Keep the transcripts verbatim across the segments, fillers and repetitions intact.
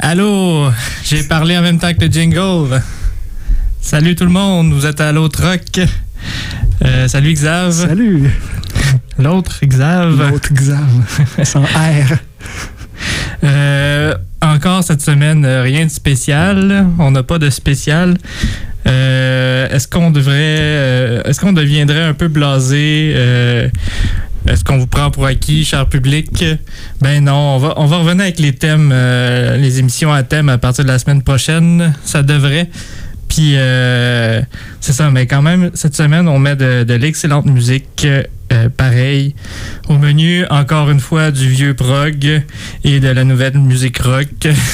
Allô, j'ai parlé en même temps que le jingle. Salut tout le monde, vous êtes à l'autre rock. Euh, salut Xav. Salut. L'autre Xav. L'autre Xav. Sans R. Euh, encore cette semaine, rien de spécial. On n'a pas de spécial. Euh, est-ce qu'on devrait, euh, est-ce qu'on deviendrait un peu blasé? Euh, est-ce qu'on vous prend pour acquis, cher public? Ben non, on va, on va revenir avec les thèmes, euh, les émissions à thème à partir de la semaine prochaine. Ça devrait. Puis, euh, c'est ça, mais quand même, cette semaine, on met de, de l'excellente musique, euh, pareil. Au menu, encore une fois, du vieux prog et de la nouvelle musique rock.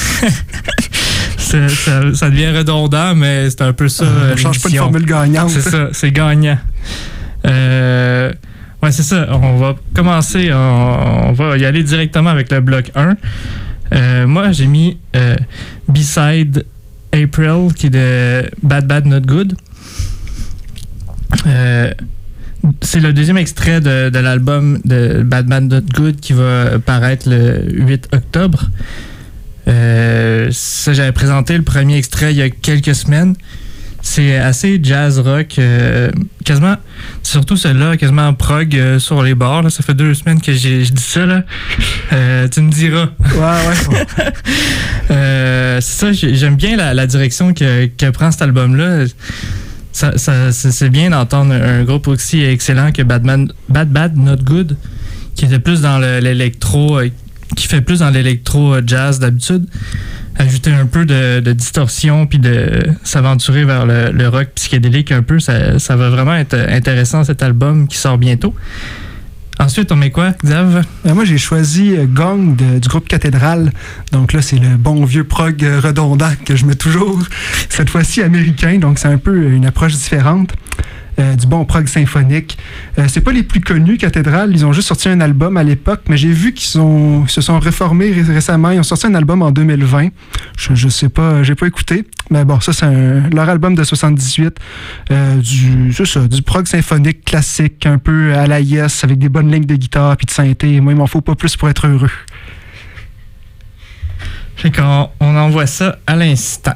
ça, ça, ça devient redondant, mais c'est un peu ça. Euh, on change pas de formule gagnante. C'est ça, c'est gagnant. Euh, ouais, c'est ça. On va commencer, on, on va y aller directement avec le bloc un. Euh, moi, j'ai mis euh, B-Side April, qui est de Bad Bad Not Good. Euh, c'est le deuxième extrait de, de l'album de Bad Bad Not Good qui va paraître le huit octobre. Euh, ça, j'avais présenté le premier extrait il y a quelques semaines. C'est assez jazz rock, euh, quasiment, surtout celui-là, quasiment prog euh, sur les bords. Là. Ça fait deux semaines que j'ai, je dis ça. Là. Euh, tu me diras. Ouais, ouais. euh, c'est ça, j'aime bien la, la direction que, que prend cet album-là. Ça, ça, c'est bien d'entendre un groupe aussi excellent que Bad, Man, Bad Bad Not Good, qui était plus dans le, l'électro, qui fait plus dans l'électro jazz d'habitude. Ajouter un peu de, de distorsion puis de s'aventurer vers le, le rock psychédélique un peu, ça, ça va vraiment être intéressant cet album qui sort bientôt. Ensuite, on met quoi, Xav? Ben moi, j'ai choisi Gong de, du groupe Cathédrale. Donc là, c'est le bon vieux prog redondant que je mets toujours. Cette fois-ci américain, donc c'est un peu une approche différente. Euh, du bon prog symphonique. Euh, c'est pas les plus connus, Cathédrale. Ils ont juste sorti un album à l'époque, mais j'ai vu qu'ils sont, se sont réformés ré- récemment. Ils ont sorti un album en deux mille vingt. Je, je sais pas, j'ai pas écouté. Mais bon, ça, c'est un, leur album de soixante-dix-huit. Euh, du, c'est ça, du prog symphonique classique, un peu à la Yes, avec des bonnes lignes de guitare puis de synthé. Moi, il m'en faut pas plus pour être heureux. Fait qu'on on envoie ça à l'instant.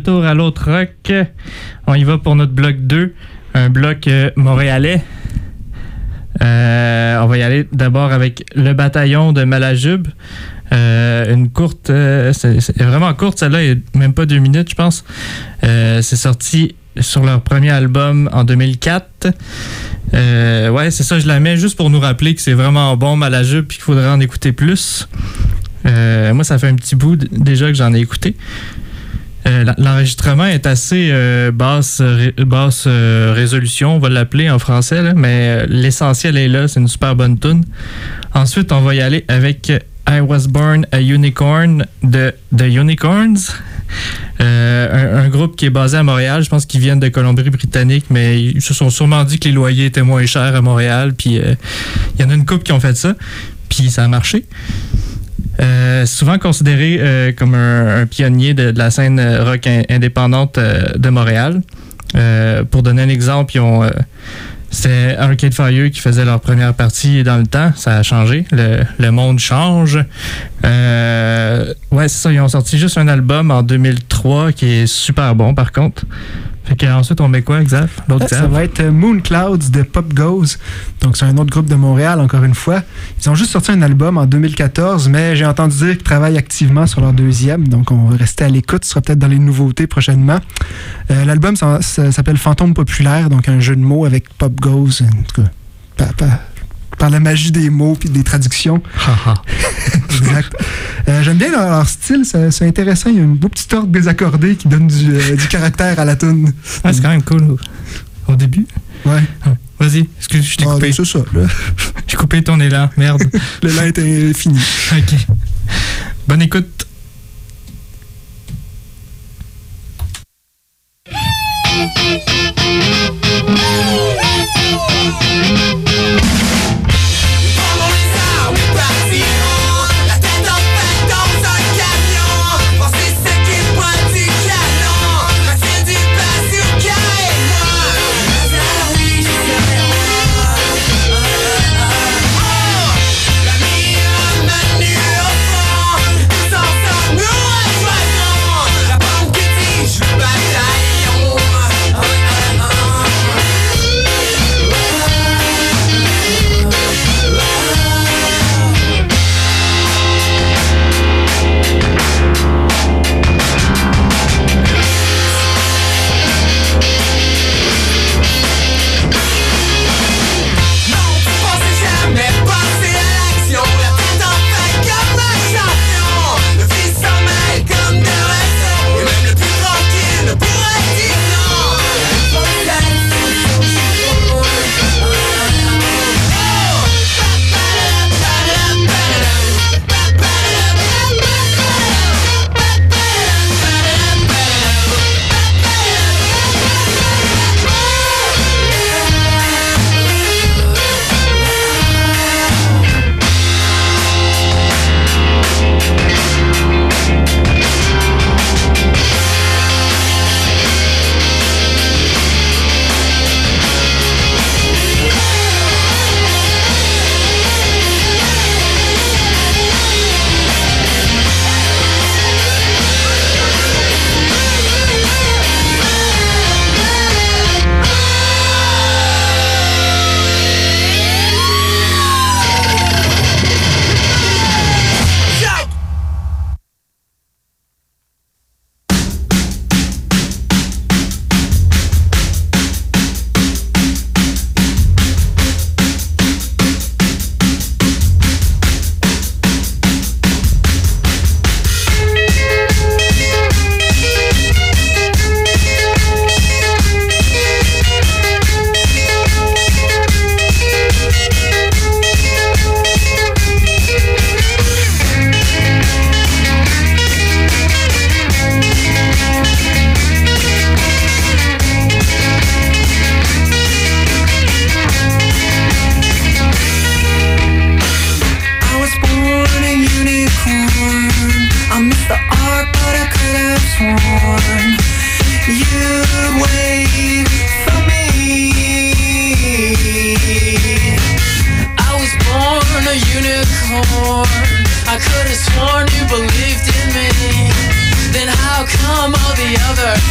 retour à l'autre rock. On y va pour notre bloc deux, un bloc euh, montréalais. Euh, on va y aller d'abord avec Le Bataillon de Malajube. Euh, une courte, euh, c'est, c'est vraiment courte, celle-là, il n'y a même pas deux minutes, je pense. Euh, c'est sorti sur leur premier album en deux mille quatre. Euh, ouais, c'est ça, je la mets juste pour nous rappeler que c'est vraiment bon, Malajube, puis qu'il faudrait en écouter plus. Euh, moi, ça fait un petit bout d- déjà que j'en ai écouté. Euh, l'enregistrement est assez euh, basse, ré, basse euh, résolution, on va l'appeler en français, là, mais euh, l'essentiel est là, c'est une super bonne tune. Ensuite, on va y aller avec I Was Born a Unicorn de The Unicorns, euh, un, un groupe qui est basé à Montréal. Je pense qu'ils viennent de Colombie-Britannique, mais ils se sont sûrement dit que les loyers étaient moins chers à Montréal, puis il euh, y en a une couple qui ont fait ça, puis ça a marché. Euh, souvent considéré euh, comme un, un pionnier de, de la scène rock in, indépendante euh, de Montréal. Euh, pour donner un exemple, ils ont, euh, c'était Arcade Fire qui faisait leur première partie dans le temps. Ça a changé. Le, le monde change. Euh, ouais, c'est ça. Ils ont sorti juste un album en deux mille trois qui est super bon, par contre. Fait qu'ensuite, on met quoi, Xav? L'autre Ça Xav? va être Moon Clouds de Pop Goes. Donc, c'est un autre groupe de Montréal, encore une fois. Ils ont juste sorti un album en deux mille quatorze, mais j'ai entendu dire qu'ils travaillent activement sur leur deuxième. Donc, on va rester à l'écoute. Ce sera peut-être dans les nouveautés prochainement. Euh, l'album ça, ça s'appelle Fantôme Populaire, donc un jeu de mots avec Pop Goes. En tout cas, par, par, par la magie des mots puis des traductions. Exact. Euh, j'aime bien leur, leur style, c'est, c'est intéressant. Il y a une beau petite ordre désaccordée qui donne du, euh, du caractère à la tune. Ah, c'est quand même cool au, au début. Ouais. Ah, vas-y, excuse, je t'ai ah, coupé. C'est ça, là. J'ai coupé ton élan, merde. L'élan était fini. OK. Bonne écoute. Sans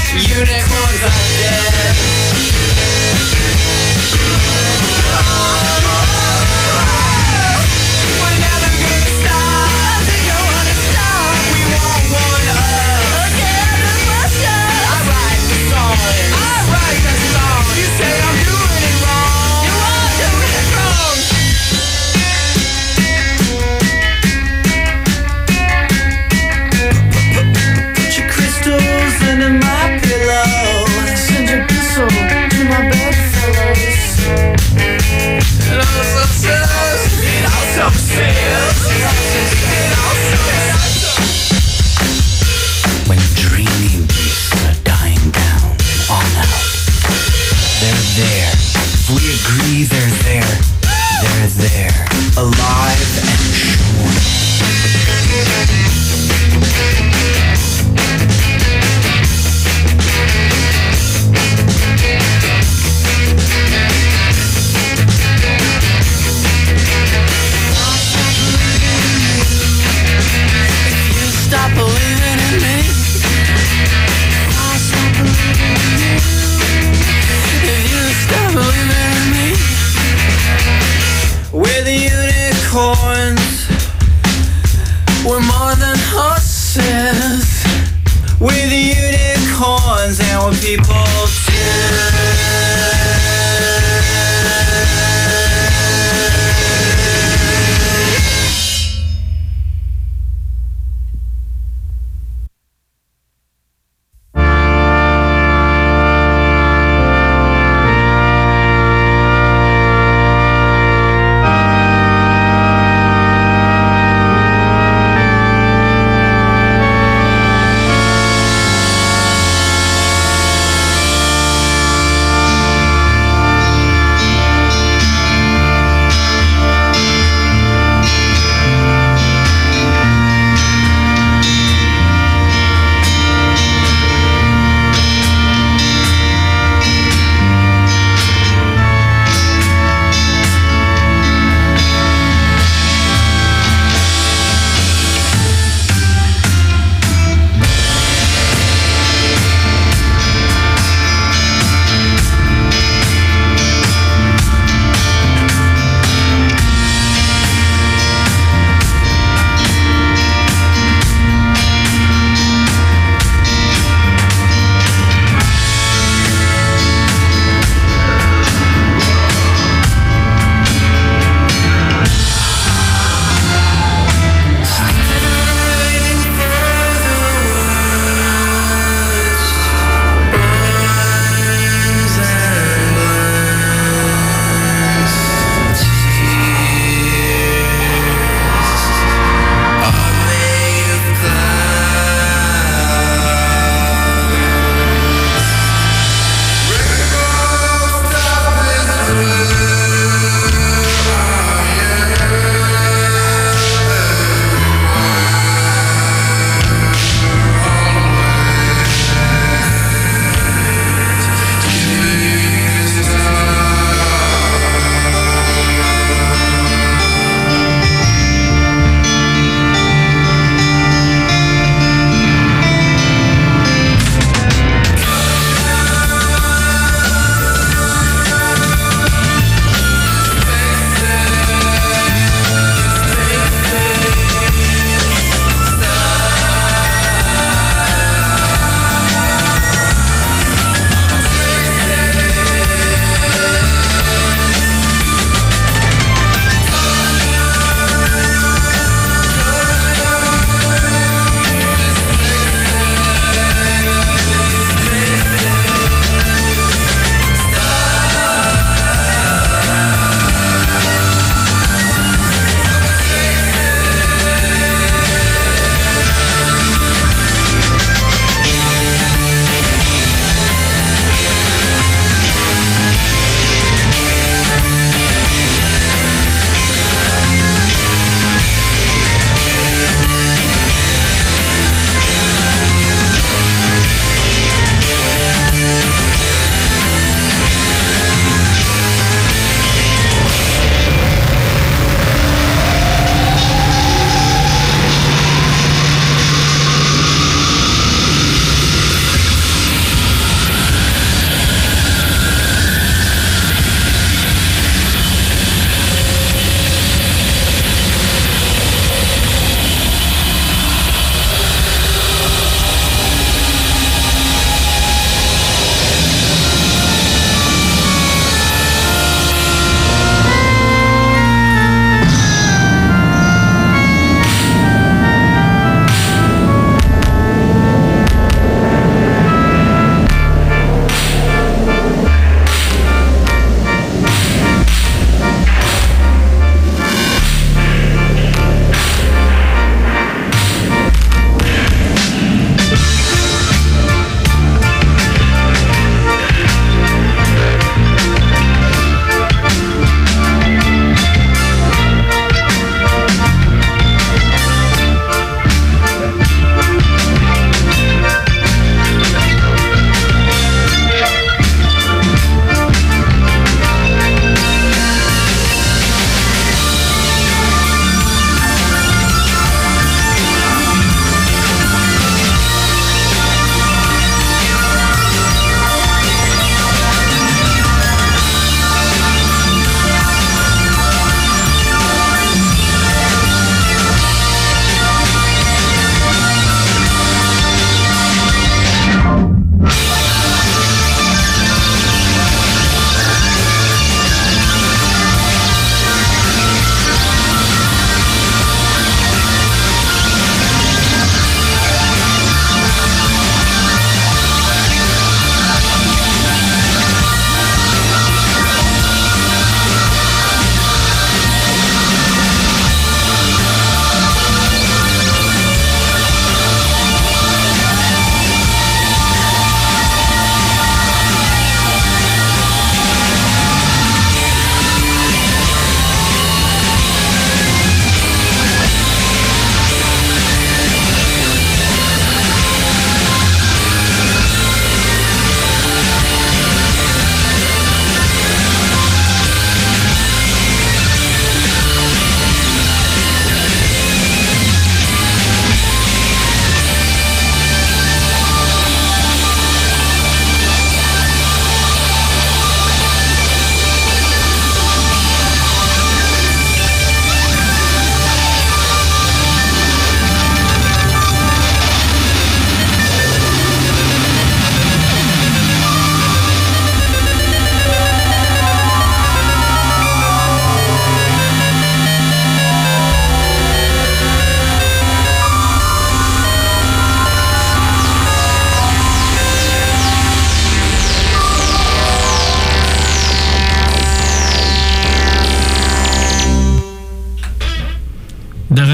unicorns are dead. We're never gonna stop. They don't wanna stop. We want one up. Again, the pressure. I write the song. I write the song. You say I'm doing it wrong. You are doing it wrong. Put your crystals into my pillow. Send your pistol to my bedfellows. It also sells. It also sells. It also sells. When dreaming beasts are dying down, on out. They're there. If we agree they're there, they're there. Alive and sure. Stop believing in me. I'll stop believing in you. If you stop believing in me. We're the unicorns. We're more than horses.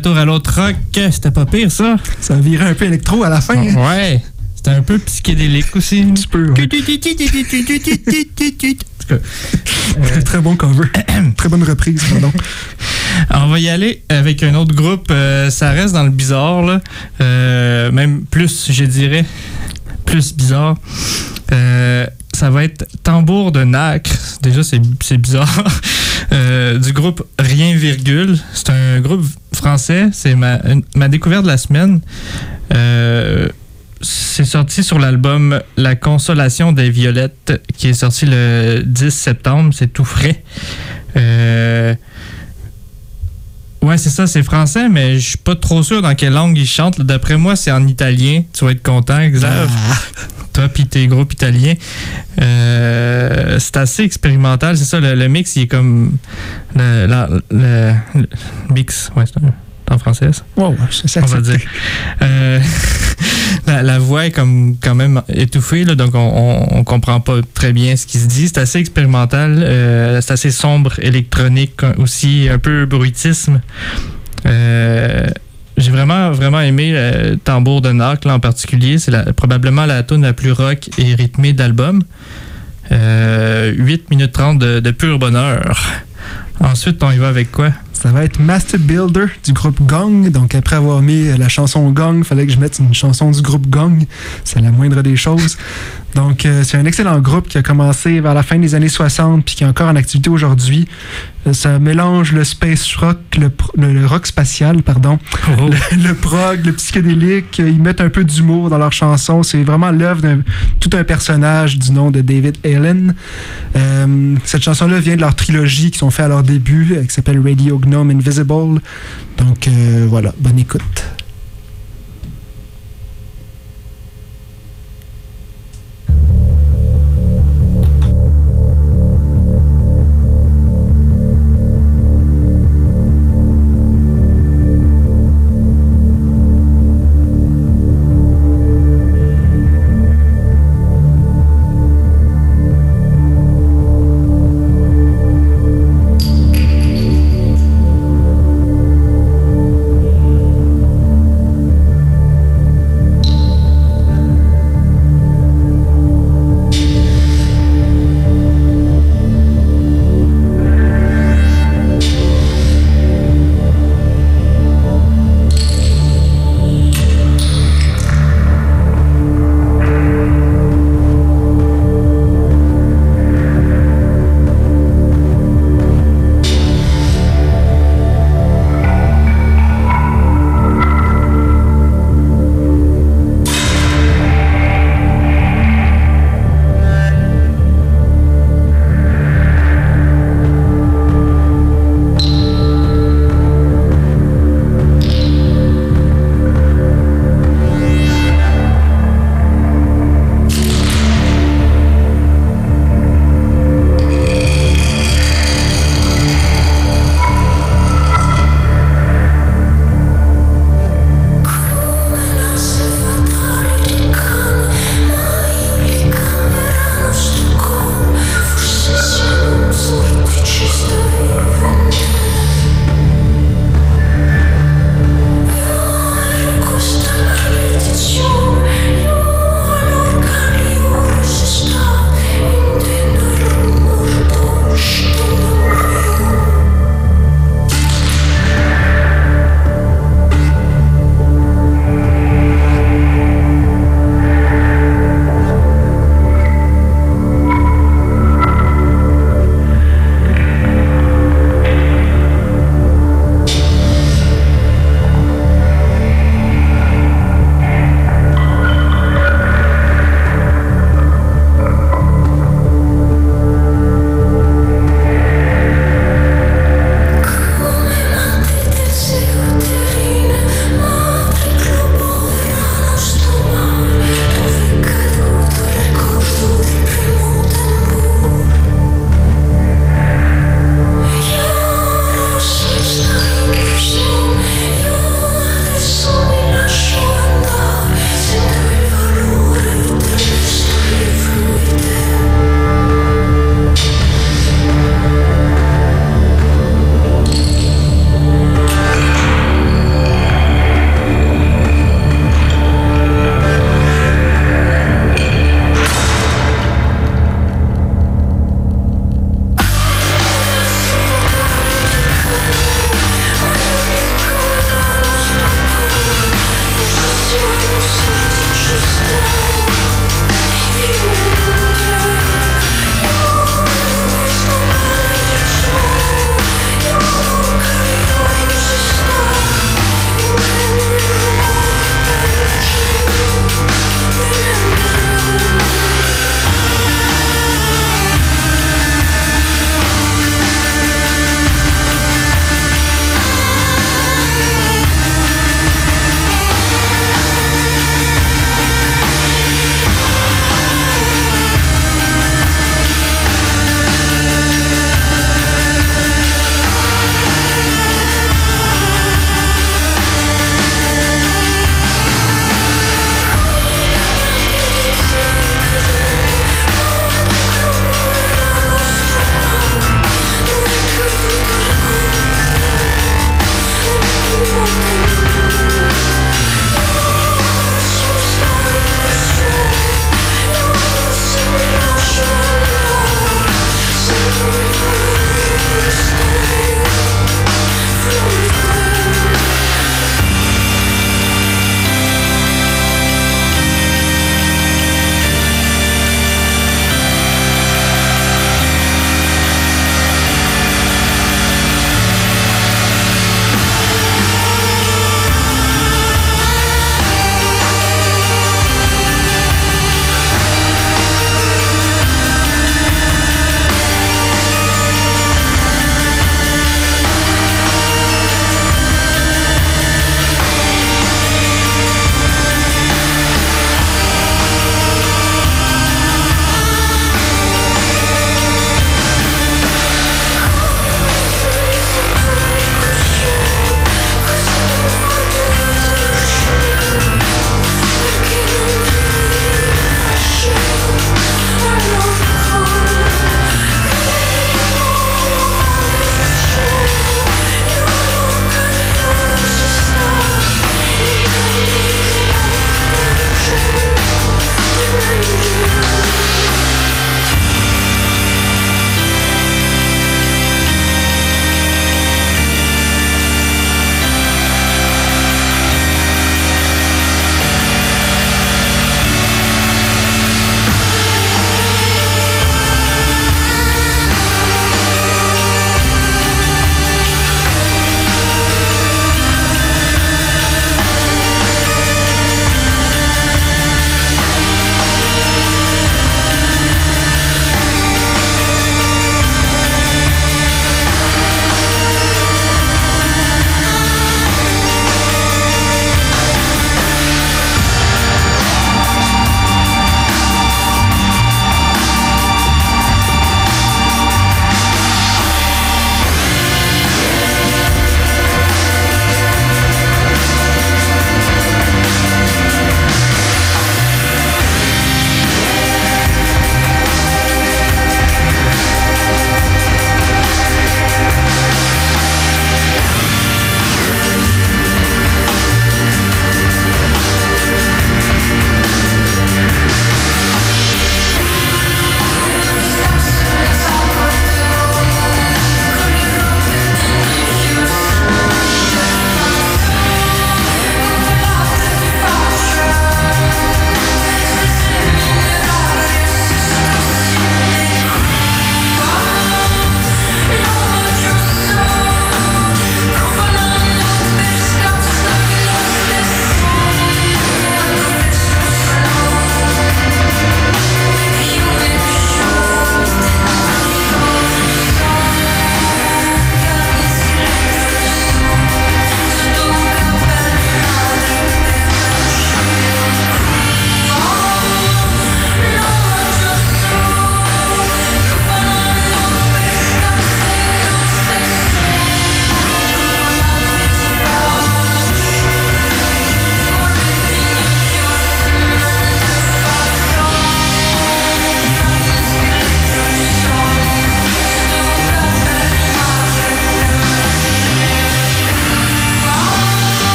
retour à l'autre rock. C'était pas pire, ça. Ça virait un peu électro à la fin. hein. Ouais. C'était un peu psychédélique aussi. Un petit peu, ouais. Euh, Très bon cover. Très bonne reprise, pardon. On va y aller avec un autre groupe. Euh, ça reste dans le bizarre, là. Euh, même plus, je dirais. Plus bizarre. Euh, ça va être Tambour de Nacre. Déjà, c'est, c'est bizarre. Euh, du groupe Rien Virgule. C'est un groupe français. C'est ma, une- ma découverte de la semaine. Euh, c'est sorti sur l'album La Consolation des Violettes, qui est sorti le dix septembre. C'est tout frais. Euh, ouais, c'est ça, c'est français, mais je suis pas trop sûr dans quelle langue ils chantent. D'après moi, c'est en italien. Tu vas être content, Xav. Toi pis tes groupes italiens. Euh, c'est assez expérimental, c'est ça. Le, le mix, il est comme. Le, la- le- le mix, ouais, c'est un- en français, ça. Wow, c'est On va dire. Euh, la, la voix est comme quand même étouffée, là, donc on, on, on comprend pas très bien ce qui se dit. C'est assez expérimental, euh, c'est assez sombre, électronique aussi, un peu bruitisme. Euh, j'ai vraiment vraiment aimé le Tambour de Nacre là, en particulier. C'est la, probablement la tune la plus rock et rythmée de l'album. Euh, huit minutes trente de, de pur bonheur. Ensuite, on y va avec quoi? Ça va être Master Builder du groupe Gong. Donc, après avoir mis la chanson Gong, il fallait que je mette une chanson du groupe Gong. C'est la moindre des choses. Donc, euh, c'est un excellent groupe qui a commencé vers la fin des années soixante puis qui est encore en activité aujourd'hui. Euh, ça mélange le space rock, le, pro- le, le rock spatial, pardon, Oh. le, le prog, le psychédélique. Ils mettent un peu d'humour dans leurs chansons. C'est vraiment l'œuvre d'un tout un personnage du nom de David Allen. Euh, cette chanson-là vient de leur trilogie qu'ils ont fait à leur début, euh, qui s'appelle Radio Gnome Invisible. Donc euh, voilà, bonne écoute. Thank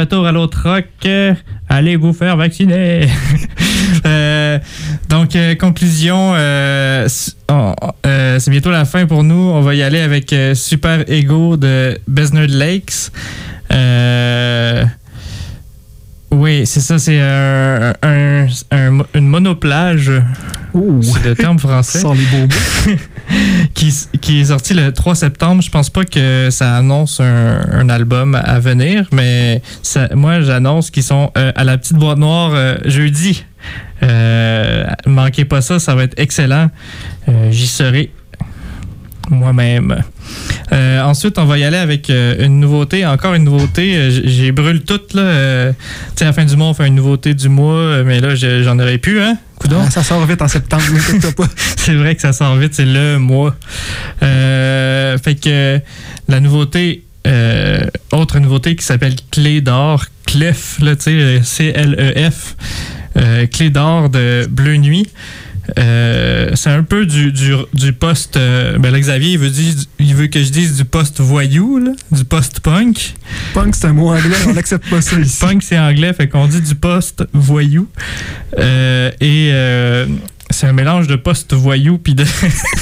retour à l'autre rock. Euh, allez vous faire vacciner. euh, donc, euh, conclusion, euh, on, euh, c'est bientôt la fin pour nous. On va y aller avec euh, Super Ego de Besnard Lakes. Euh, oui, c'est ça, c'est un, un, un, une monoplage. Ouh. C'est le terme français. Sans les beaux mots. qui, qui est sorti le trois septembre. Je pense pas que ça annonce un, un album à venir, mais ça, moi, j'annonce qu'ils sont euh, à la petite boîte noire euh, jeudi. Euh, manquez pas ça, ça va être excellent. Euh, j'y serai moi-même. Euh, ensuite, on va y aller avec euh, une nouveauté, encore une nouveauté. Euh, j'ai brûle toute, là. Euh, tu sais, à la fin du mois, on fait une nouveauté du mois, mais là, je, j'en aurais plus, hein? Ah, ça sort vite en septembre, n'inquiète pas. C'est vrai que ça sort vite, c'est le mois. Euh, fait que la nouveauté, euh, autre nouveauté qui s'appelle Clé d'or, Clef, là, tu sais, C L E F, euh, Clé d'or de Bleu Nuit. Euh, c'est un peu du, du, du post. Euh, ben là, Xavier, il veut, dire, il veut que je dise du post-voyou, là, du post-punk. Punk, c'est un mot anglais, on n'accepte pas ça ici. Punk, c'est anglais, fait qu'on dit du post-voyou. Euh, et euh, c'est un mélange de post-voyou puis de.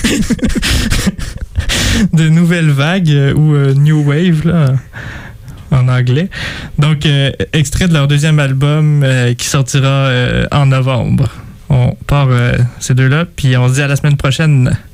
de nouvelles vagues euh, ou euh, New Wave, là, en anglais. Donc, euh, extrait de leur deuxième album euh, qui sortira euh, en novembre. On part euh, ces deux-là, puis on se dit à la semaine prochaine.